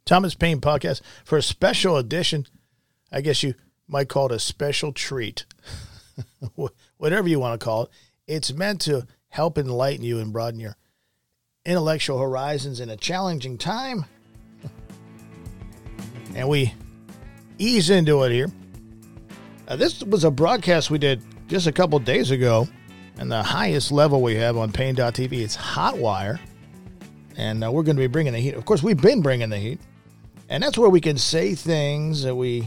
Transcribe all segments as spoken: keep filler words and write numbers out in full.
Thomas Paine Podcast for a special edition. I guess you might call it a special treat. Whatever you want to call it. It's meant to help enlighten you and broaden your intellectual horizons in a challenging time. And we ease into it here. Uh, this was a broadcast we did just a couple days ago. And the highest level we have on Paine dot T V is Hotwire. And uh, we're going to be bringing the heat. Of course, we've been bringing the heat. And that's where we can say things that we...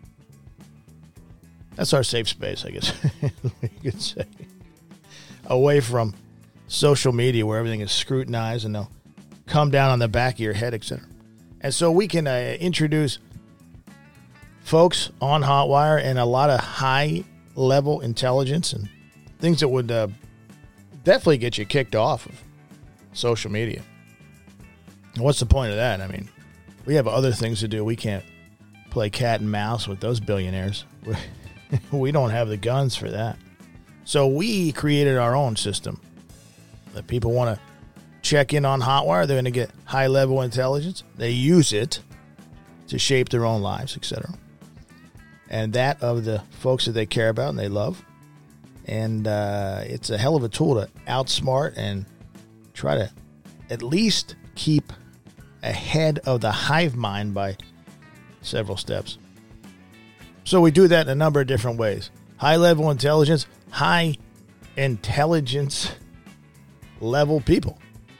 That's our safe space, I guess. You could say. Away from social media where everything is scrutinized and they'll come down on the back of your head, et cetera. And so we can uh, introduce folks on Hotwire and a lot of high-level intelligence and things that would uh, definitely get you kicked off of social media. What's the point of that? I mean, we have other things to do. We can't play cat and mouse with those billionaires. We don't have the guns for that. So we created our own system. That people want to check in on Hotwire, they're going to get high-level intelligence. They use it to shape their own lives, et cetera. And that of the folks that they care about and they love. And uh, it's a hell of a tool to outsmart and try to at least keep ahead of the hive mind by several steps. So we do that in a number of different ways. High-level intelligence, high intelligence level people.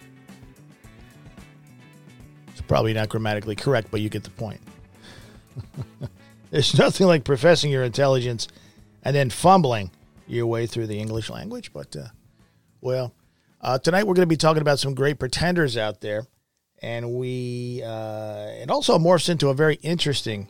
It's probably not grammatically correct, but you get the point. There's nothing like professing your intelligence and then fumbling your way through the English language. But, uh, well, uh, tonight we're going to be talking about some great pretenders out there. And we, uh, it also morphs into a very interesting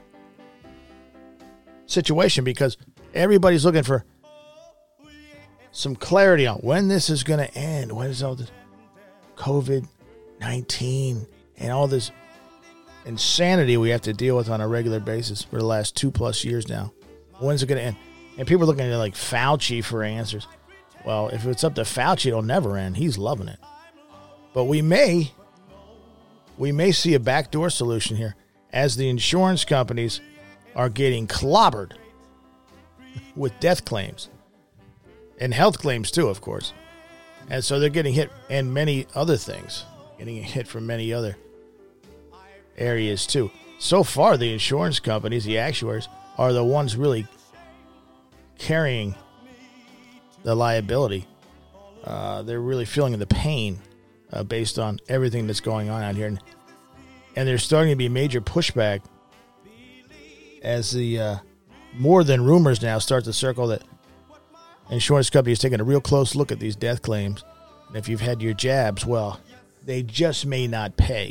situation because everybody's looking for some clarity on when this is going to end. When is all this covid nineteen and all this insanity we have to deal with on a regular basis for the last two plus years now? When's it going to end? And people are looking at like Fauci for answers. Well, if it's up to Fauci, it'll never end. He's loving it. But we may, we may see a backdoor solution here as the insurance companies are getting clobbered with death claims and health claims too, of course. And so they're getting hit and many other things, getting hit from many other areas too. So far, the insurance companies, the actuaries, are the ones really carrying the liability. Uh, they're really feeling the pain uh, based on everything that's going on out here. And, and there's starting to be major pushback as the uh, more than rumors now start to circle that insurance companies taking a real close look at these death claims. And if you've had your jabs, well, they just may not pay.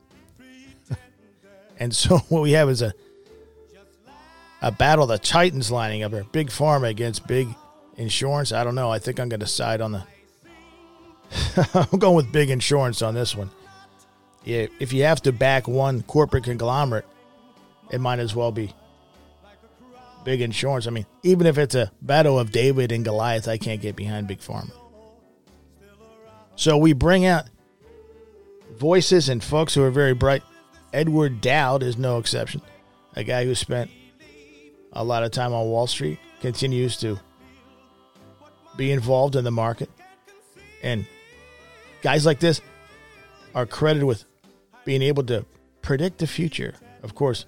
And so what we have is a a battle of the titans lining up here. Big pharma against big insurance. I don't know. I think I'm going to side on the... I'm going with big insurance on this one. Yeah, if you have to back one corporate conglomerate, it might as well be big insurance. I mean, even if it's a battle of David and Goliath, I can't get behind big pharma. So we bring out voices and folks who are very bright. Edward Dowd is no exception. A guy who spent a lot of time on Wall Street, continues to be involved in the market. And guys like this are credited with being able to predict the future. Of course,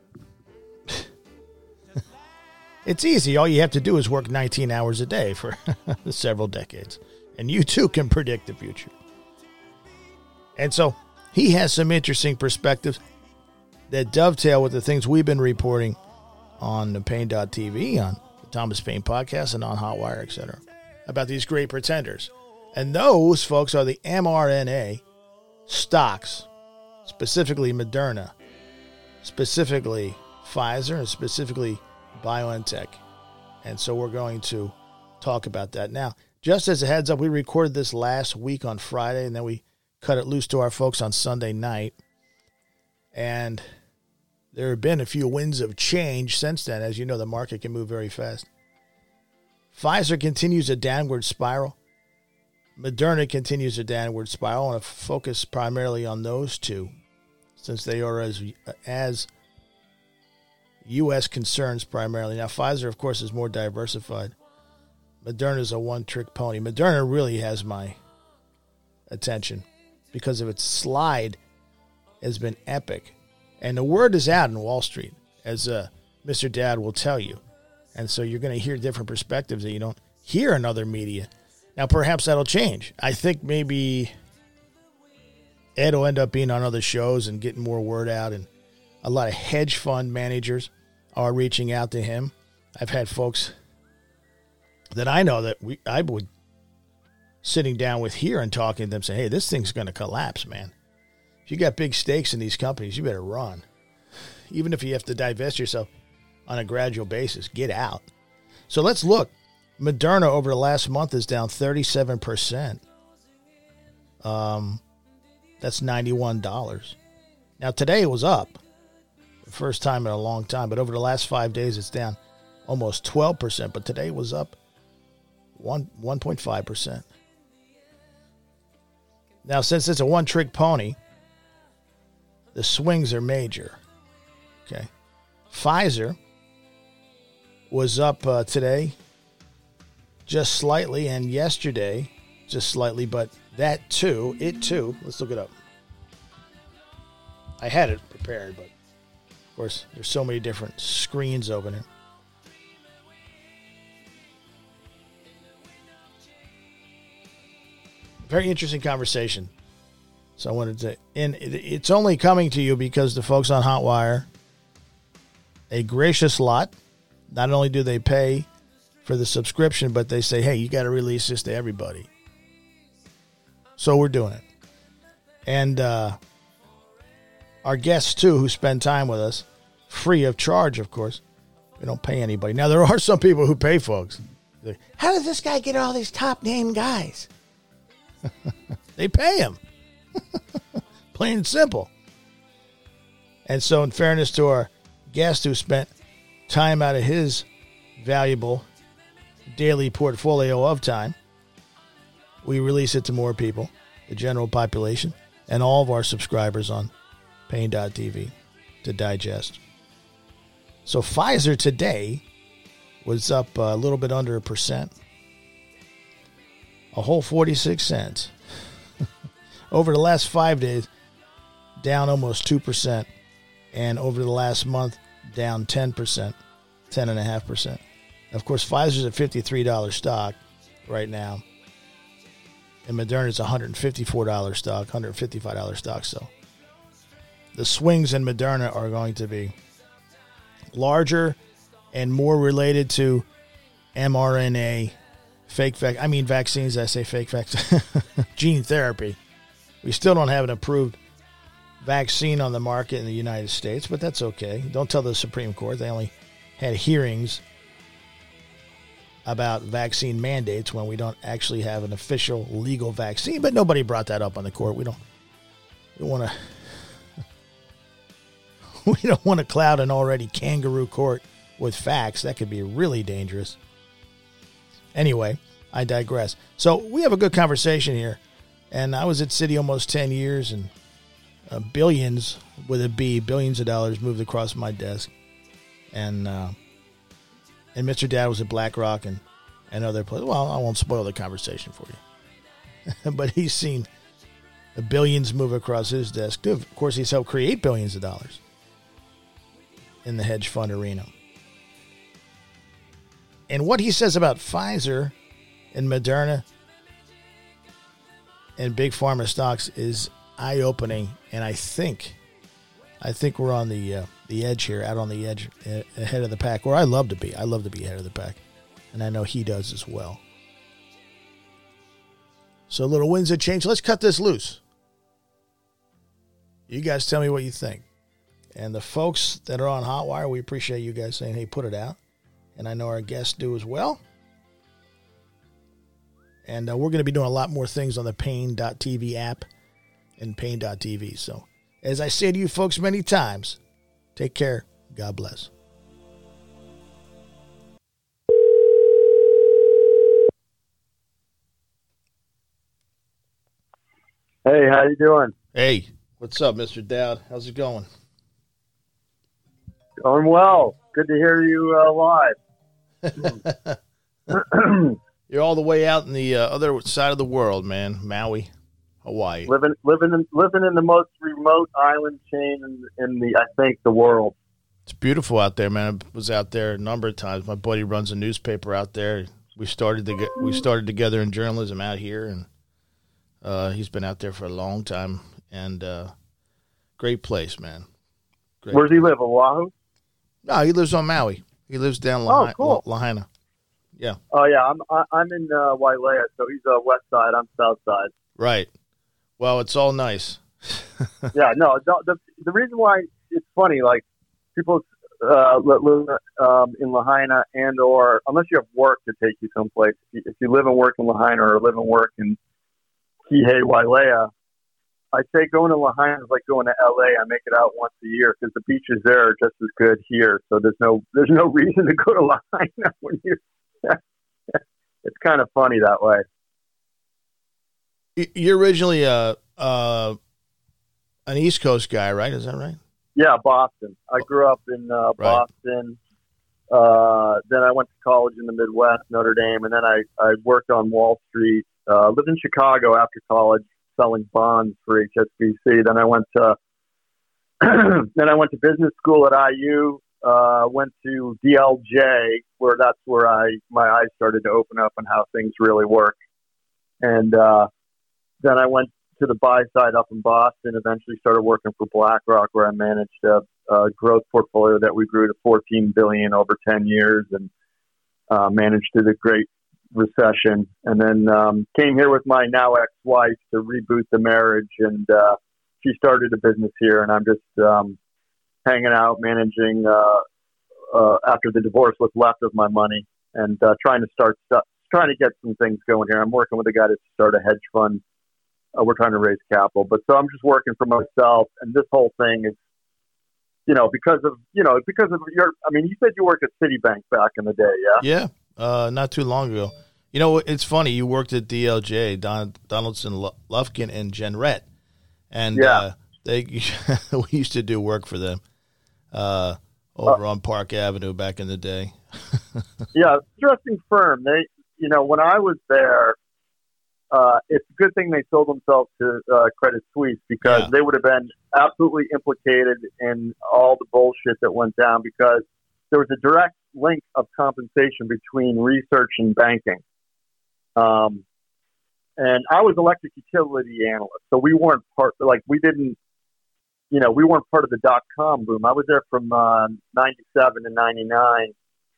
it's easy. All you have to do is work nineteen hours a day for several decades. And you too can predict the future. And so he has some interesting perspectives that dovetail with the things we've been reporting on the Paine dot T V, on the Thomas Paine Podcast, and on Hotwire, et cetera, about these great pretenders. And those, folks, are the mRNA stocks, specifically Moderna, specifically Pfizer, and specifically BioNTech. And so we're going to talk about that. Now, just as a heads up, we recorded this last week on Friday, and then we cut it loose to our folks on Sunday night. And there have been a few winds of change since then. As you know, the market can move very fast. Pfizer continues a downward spiral. Moderna continues a downward spiral. I want to focus primarily on those two. since they are as as U S concerns primarily. Now, Pfizer, of course, is more diversified. Moderna is a one-trick pony. Moderna really has my attention because of its slide has been epic. And the word is out in Wall Street, as uh, Mister Dad will tell you. And so you're going to hear different perspectives that you don't hear in other media. Now, perhaps that'll change. I think maybe Ed will end up being on other shows and getting more word out. And a lot of hedge fund managers are reaching out to him. I've had folks that I know that we I would sitting down with here and talking to them say, hey, this thing's going to collapse, man. If you got big stakes in these companies, you better run. Even if you have to divest yourself on a gradual basis, get out. So let's look. Moderna over the last month is down thirty-seven percent. Um, that's ninety-one dollars. Now, today it was up. The first time in a long time. But over the last five days, it's down almost twelve percent. But today it was up one, one point five percent. Now, since it's a one-trick pony, the swings are major. Okay. Pfizer was up uh, today just slightly, and yesterday just slightly, but that too, it too, let's look it up. I had it prepared, but of course, there's so many different screens open here. Very interesting conversation. So I wanted to, and it's only coming to you because the folks on Hotwire, a gracious lot, not only do they pay for the subscription, but they say, hey, you got to release this to everybody. So we're doing it. And uh, our guests, too, who spend time with us, free of charge, of course. We don't pay anybody. Now, there are some people who pay folks. Like, how does this guy get all these top-name guys? They pay him. Plain and simple. And so, in fairness to our guest who spent time out of his valuable daily portfolio of time, we release it to more people, the general population, and all of our subscribers on Pain dot T V to digest. So Pfizer today was up a little bit under a percent, a whole forty-six cents. Over the last five days, down almost two percent, and over the last month, down ten percent, ten point five percent. Of course, Pfizer's a fifty-three dollars stock right now, and Moderna's a one hundred fifty-four dollars stock, one hundred fifty-five dollars stock. So the swings in Moderna are going to be larger and more related to mRNA, fake vac. I mean vaccines. I say fake vaccine, gene therapy. We still don't have an approved vaccine on the market in the United States, but that's okay. Don't tell the Supreme Court. They only had hearings about vaccine mandates when we don't actually have an official legal vaccine, but nobody brought that up on the court. We don't we want to we don't want to cloud an already kangaroo court with facts. That could be really dangerous. Anyway, I digress. So we have a good conversation here, and I was at Citi almost ten years, and uh, billions with a B, billions of dollars moved across my desk, and uh, and Mister Dad was at BlackRock and, and other places. Well, I won't spoil the conversation for you. But he's seen the billions move across his desk. Of course, he's helped create billions of dollars in the hedge fund arena. And what he says about Pfizer and Moderna and big pharma stocks is eye-opening. And I think, I think we're on the... Uh, the edge here, out on the edge, ahead of the pack, where I love to be. I love to be ahead of the pack, and I know he does as well. So a little winds of change. Let's cut this loose. You guys tell me what you think. And the folks that are on Hotwire, we appreciate you guys saying, hey, put it out. And I know our guests do as well. And uh, we're going to be doing a lot more things on the Pain dot T V app and Pain dot T V. So as I say to you folks many times, take care. God bless. Hey, how you doing? Hey, What's up, Mister Dowd? How's it going? Going well. Good to hear you uh, live. You're all the way out in the uh, other side of the world, man. Maui, Hawaii. Living, living, in, living in the most remote island chain in, in the, I think, the world. It's beautiful out there, man. I was out there a number of times. My buddy runs a newspaper out there. We started to get, we started together in journalism out here, and uh, he's been out there for a long time. And uh, great place, man. Great Where does he live? Oahu? No, he lives on Maui. He lives down Lahaina. Oh, cool. Lahaina. Yeah. Oh yeah, I'm I, I'm in uh, Wailea, so he's uh, west side. I'm south side. Right. Well, it's all nice. Yeah. No. The, the the reason why it's funny, like people uh, live um, in Lahaina and or unless you have work to take you someplace. If you, if you live and work in Lahaina or live and work in Kihei, Wailea, I say going to Lahaina is like going to L A. I make it out once a year because the beaches there are just as good here. So there's no there's no reason to go to Lahaina when you. It's kind of funny that way. You're originally a uh, an East Coast guy, right? Is that right? Yeah, Boston. I grew up in uh, Right. Boston. Uh, then I went to college in the Midwest, Notre Dame, and then I, I worked on Wall Street. Uh, lived in Chicago after college, selling bonds for H S B C. Then I went to then I went to business school at I U. Uh, went to D L J, where that's where I my eyes started to open up on how things really work. And uh, then I went to the buy side up in Boston. Eventually, started working for BlackRock, where I managed a, a growth portfolio that we grew to fourteen billion over ten years, and uh, managed through the Great Recession. And then um, came here with my now ex-wife to reboot the marriage, and uh, she started a business here, and I'm just um, hanging out, managing uh, uh, after the divorce what's left of my money, and uh, trying to start stuff, trying to get some things going here. I'm working with a guy to start a hedge fund. Uh, we're trying to raise capital, but so I'm just working for myself. And this whole thing is, you know, because of you know because of your. I mean, you said you worked at Citibank back in the day, yeah? Yeah, uh, not too long ago. You know, it's funny. You worked at D L J, Don, Donaldson, Lufkin, and Jenrette, and Yeah. uh, they we used to do work for them. Uh, over uh, on Park Avenue back in the day. Yeah, interesting firm. They, you know, when I was there, uh, it's a good thing they sold themselves to uh, Credit Suisse because Yeah. they would have been absolutely implicated in all the bullshit that went down because there was a direct link of compensation between research and banking. Um, and I was electric utility analyst, so we weren't part, like we didn't, you know, we weren't part of the dot-com boom. I was there from uh, ninety-seven to ninety-nine,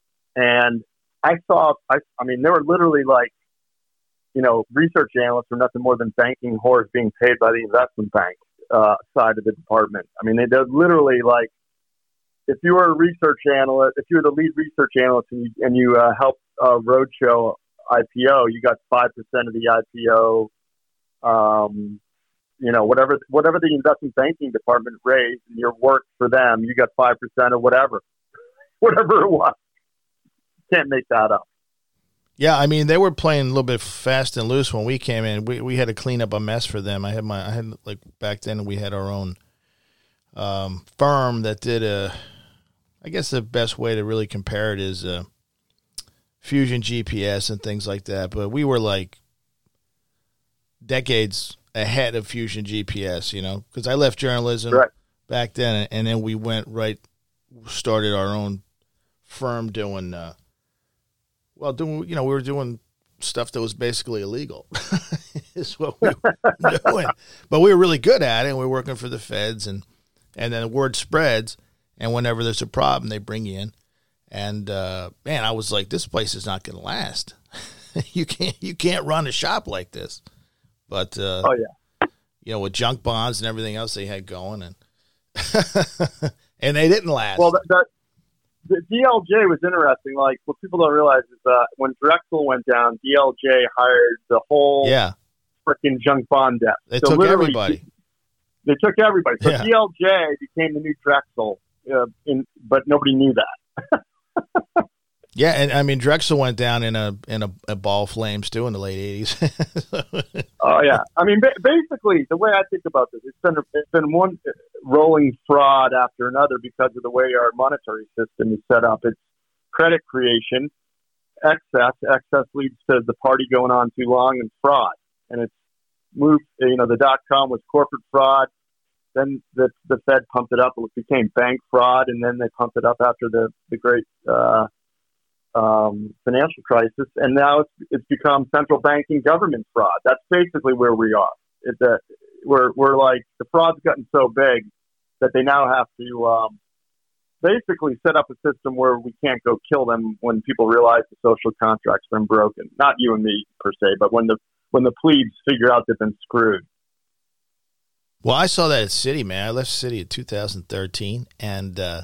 and I saw, I, I mean, there were literally like, you know, research analysts were nothing more than banking whores being paid by the investment bank uh, side of the department. I mean, they, they're literally like, if you were a research analyst, if you were the lead research analyst and you, and you uh, helped uh, Roadshow I P O, you got five percent of the I P O. Um, you know, whatever whatever the investment banking department raised and your work for them, you got five percent of whatever, whatever it was. Can't make that up. Yeah, I mean, they were playing a little bit fast and loose when we came in. We we had to clean up a mess for them. I had my I had like back then we had our own um, firm that did a. I guess the best way to really compare it is uh, Fusion G P S and things like that. But we were like decades ahead of Fusion G P S, you know, because I left journalism Right. back then, and then we went right, started our own firm doing, uh, well, doing, you know, we were doing stuff that was basically illegal, is what we were doing. But we were really good at it, and we were working for the feds, and and then the word spreads, and whenever there's a problem, they bring you in. And uh, man, I was like, this place is not going to last. you can't you can't run a shop like this. But uh, Oh yeah, you know, with junk bonds and everything else they had going, and and they didn't last. well, that, that the D L J was interesting. Like what people don't realize is that when Drexel went down, D L J hired the whole yeah, freaking junk bond desk. they So took literally, everybody. They took everybody. So Yeah. D L J became the new Drexel, uh, in, but nobody knew that. Yeah, and I mean Drexel went down in a in a, a ball of flames too in the late eighties. Oh yeah, I mean ba- basically the way I think about this, it's been it's been one rolling fraud after another because of the way our monetary system is set up. It's credit creation, excess, excess leads to the party going on too long, and fraud, and it's moved. You know, the dot com was corporate fraud. Then the the Fed pumped it up. It became bank fraud, and then they pumped it up after the the great. Uh, Um, financial crisis, and now it's, it's become central banking government fraud. That's basically where we are. It's a, we're we're like the fraud's gotten so big that they now have to um, basically set up a system where we can't go kill them when people realize the social contract's been broken. Not you and me per se, but when the when the plebes figure out they've been screwed. Well, I saw that at City, man. I left City in two thousand thirteen, and uh,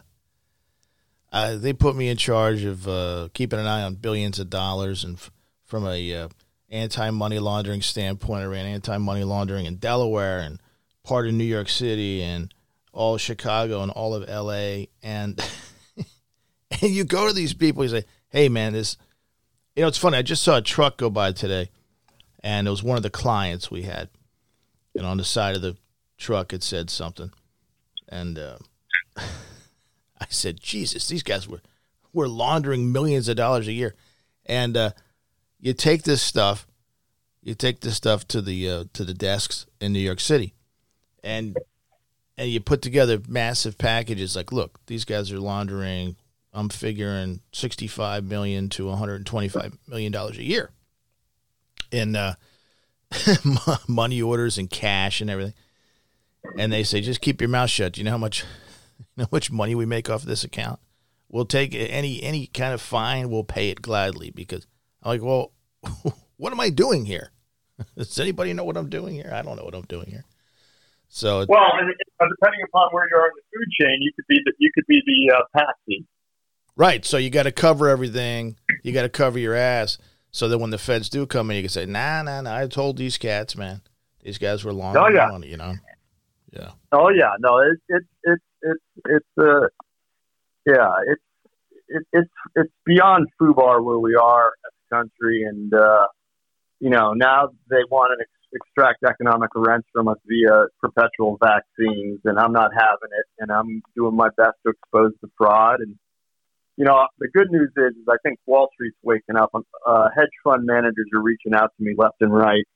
Uh, they put me in charge of uh, keeping an eye on billions of dollars, and f- from a uh, anti-money laundering standpoint, I ran anti-money laundering in Delaware and part of New York City and all of Chicago and all of L A. And and you go to these people, you say, "Hey, man, this." You know, it's funny. I just saw a truck go by today, and it was one of the clients we had, and on the side of the truck it said something, and. Uh, I said, Jesus, these guys were, were laundering millions of dollars a year. And uh, you take this stuff, you take this stuff to the uh, to the desks in New York City, and and you put together massive packages like, look, these guys are laundering, I'm figuring sixty-five million dollars to one hundred twenty-five million dollars a year in uh, money orders and cash and everything. And they say, just keep your mouth shut. You know how much... You know how much money we make off of this account? We'll take any any kind of fine. We'll pay it gladly because I'm like, well, what am I doing here? Does anybody know what I'm doing here? I don't know what I'm doing here. So well, and depending upon where you are in the food chain, you could be the, you could be the uh, patsy. Right. So you got to cover everything. You got to cover your ass so that when the feds do come in, you can say, nah, nah, nah. I told these cats, man, these guys were long. Oh yeah. Money, you know. Yeah. Oh yeah. No, it's it's it's it's it's uh yeah it's it, it's it's beyond FUBAR where we are as a country, and uh, you know now they want to ex- extract economic rents from us via perpetual vaccines, and I'm not having it, and I'm doing my best to expose the fraud. And you know the good news is, is I think Wall Street's waking up. Uh, hedge fund managers are reaching out to me left and right.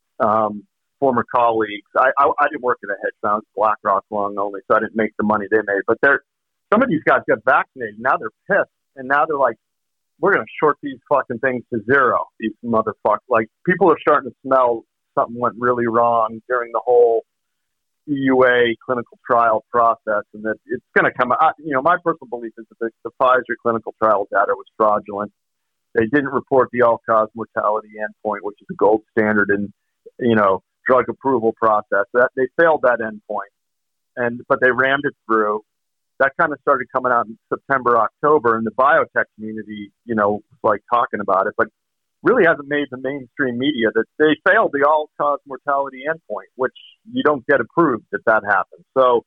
Um, former colleagues. I, I I didn't work at a hedge fund, BlackRock long only, so I didn't make the money they made. But they're some of these guys got vaccinated. Now they're pissed, and now they're like, "We're going to short these fucking things to zero." These motherfuckers. Like people are starting to smell something went really wrong during the whole E U A clinical trial process, and that it's going to come out. You know, my personal belief is that the, the Pfizer clinical trial data was fraudulent. They didn't report the all-cause mortality endpoint, which is the gold standard in, you know, drug approval process. That they failed that endpoint, and but they rammed it through. That kind of started coming out in September, October, and the biotech community, you know, was like talking about it, but really hasn't made the mainstream media that they failed the all-cause mortality endpoint, which you don't get approved if that happens. So,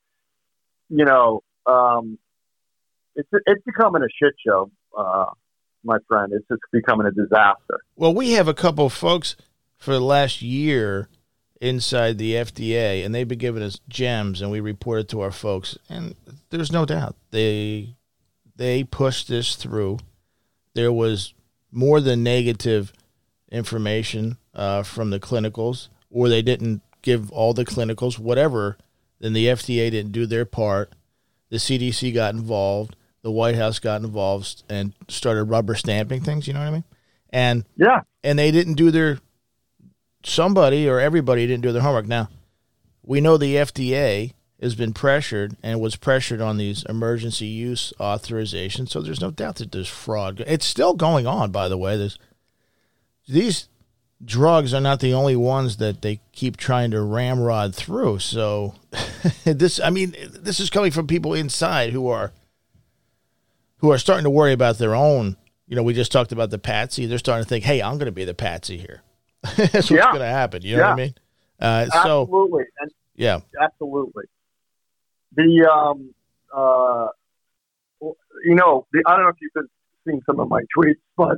you know, um, it's it's becoming a shit show, uh, my friend. It's just becoming a disaster. Well, we have a couple of folks for the last year inside the F D A, and they've been giving us gems, and we report it to our folks. And there's no doubt they they pushed this through. There was more than negative information uh, from the clinicals, or they didn't give all the clinicals, whatever. Then the F D A didn't do their part. The C D C got involved. The White House got involved and started rubber stamping things. You know what I mean? And yeah, and they didn't do their. Somebody or everybody didn't do their homework. Now, we know the F D A has been pressured and was pressured on these emergency use authorizations, so there's no doubt that there's fraud. It's still going on, by the way. There's these drugs are not the only ones that they keep trying to ramrod through. So this, I mean, this is coming from people inside who are who are starting to worry about their own. You know, we just talked about the patsy. They're starting to think, hey, I'm going to be the patsy here. That's what's yeah. going to happen. You know yeah. what I mean? Uh, absolutely. So, and yeah. Absolutely. The, um, uh, you know, the, I don't know if you've been seen some of my tweets, but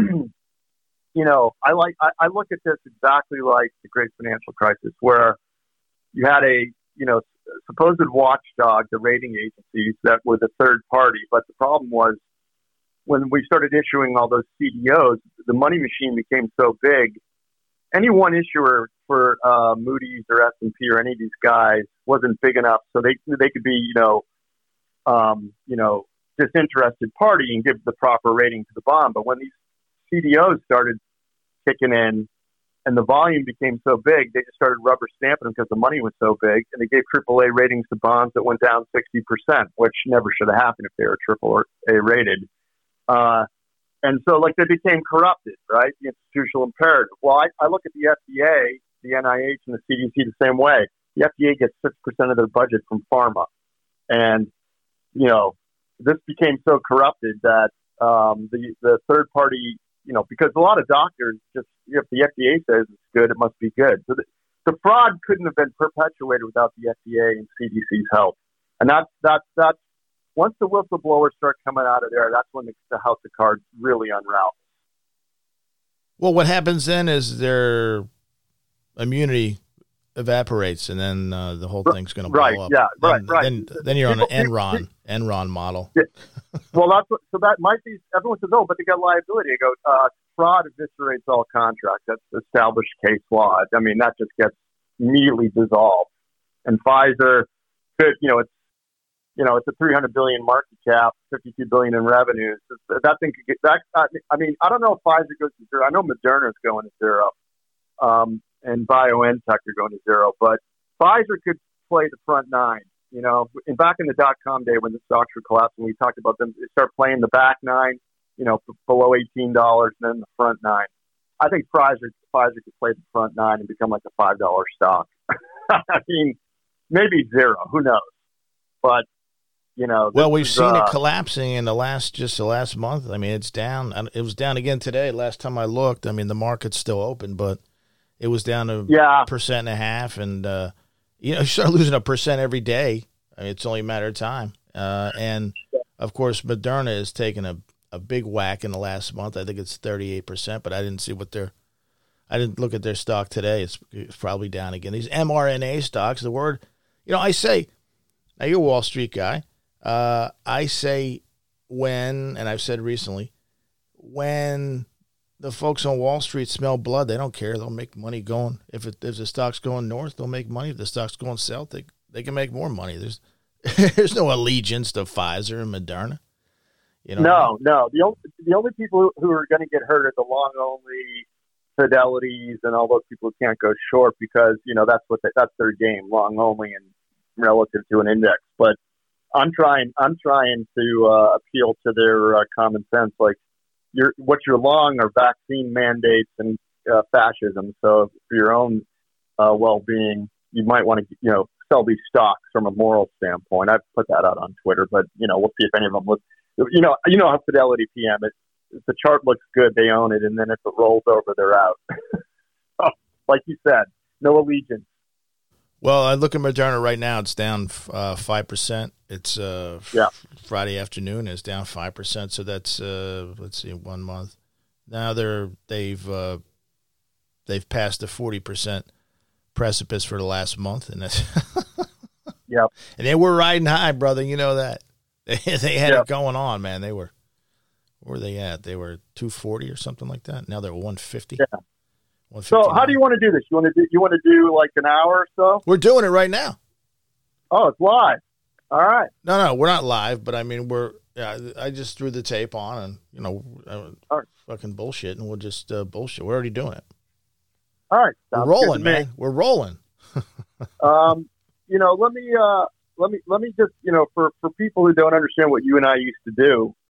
you know, I like I, I look at this exactly like the Great Financial Crisis, where you had a you know supposed watchdog, the rating agencies that were the third party, but the problem was when we started issuing all those C D Os, the money machine became so big. Any one issuer for uh, Moody's or S and P or any of these guys wasn't big enough, so they they could be you know um, you know disinterested party and give the proper rating to the bond. But when these C D Os started kicking in and the volume became so big, they just started rubber stamping them because the money was so big, and they gave triple A ratings to bonds that went down sixty percent, which never should have happened if they were triple A rated. Uh, and so, like, they became corrupted, right? The institutional imperative. Well, I, I look at the F D A, the N I H, and the C D C the same way. The F D A gets six percent of their budget from pharma. And, you know, this became so corrupted that um, the, the third party, you know, because a lot of doctors just, if the F D A says it's good, it must be good. So the, the fraud couldn't have been perpetuated without the F D A and C D C's help. And that's, that's, that's, once the whistleblowers start coming out of there, that's when the, the house of cards really unravels. Well, what happens then is their immunity evaporates, and then uh, the whole thing's going to blow right, up. Yeah, then, right, right. Then, then you're people, on an Enron, people, Enron model. Yeah. Well, that's what, so that might be, everyone says, oh, but they got liability. I go, uh, fraud eviscerates all contracts. That's established case law. I mean, that just gets immediately dissolved. And Pfizer could, you know, it's, you know, it's a three hundred billion market cap, fifty-two billion in revenues. That thing could get that. I mean, I don't know if Pfizer goes to zero. I know Moderna is going to zero, um, and BioNTech are going to zero. But Pfizer could play the front nine. You know, and back in the dot com day when the stocks were collapsing, we talked about them. They start playing the back nine. You know, below eighteen dollars, and then the front nine. I think Pfizer Pfizer could play the front nine and become like a five dollar stock. I mean, maybe zero. Who knows? But you know, well, we've is, seen uh, it collapsing in the last, just the last month. I mean, it's down. It was down again today. Last time I looked, I mean, the market's still open, but it was down a yeah. percent and a half. And, uh, you know, you start losing a percent every day. I mean, it's only a matter of time. Uh, and, of course, Moderna has taken a, a big whack in the last month. I think it's thirty-eight percent, but I didn't see what their – I didn't look at their stock today. It's, it's probably down again. These mRNA stocks, the word – you know, I say – now, you're a Wall Street guy. Uh, I say when, and I've said recently, when the folks on Wall Street smell blood, they don't care. They'll make money going. If it, if the stock's going north, they'll make money. If the stock's going south, they they can make more money. There's there's no allegiance to Pfizer and Moderna. You know. No, no. The only the only people who, who are going to get hurt are the long only Fidelities and all those people who can't go short because you know that's what they, that's their game, long only and relative to an index, but. I'm trying. I'm trying to uh, appeal to their uh, common sense. Like, you're, what you're long are vaccine mandates and uh, fascism. So, for your own uh, well-being, you might want to, you know, sell these stocks from a moral standpoint. I've put that out on Twitter, but you know, we'll see if any of them look. You know, you know how Fidelity P M. It, if the chart looks good, they own it, and then if it rolls over, they're out. So, like you said, no allegiance. Well, I look at Moderna right now. It's down uh, five percent. It's uh, yeah. Friday afternoon. It's down five percent. So that's uh, let's see, one month. Now they're they've uh, they've passed the forty percent precipice for the last month, and that's yeah. And they were riding high, brother. You know that they they had yep. it going on, man. They were where were they at? They were two forty or something like that. Now they're one fifty. Yeah. So how do you want to do this? You want to do you want to do like an hour or so? We're doing it right now. Oh, it's live. All right. No, no, we're not live, but I mean we're. Yeah, I just threw the tape on, and you know, uh, right. fucking bullshit, and we'll just uh, bullshit. We're already doing it. All right, we're rolling, man. We're rolling. um, you know, let me uh, let me let me just you know for for people who don't understand what you and I used to do.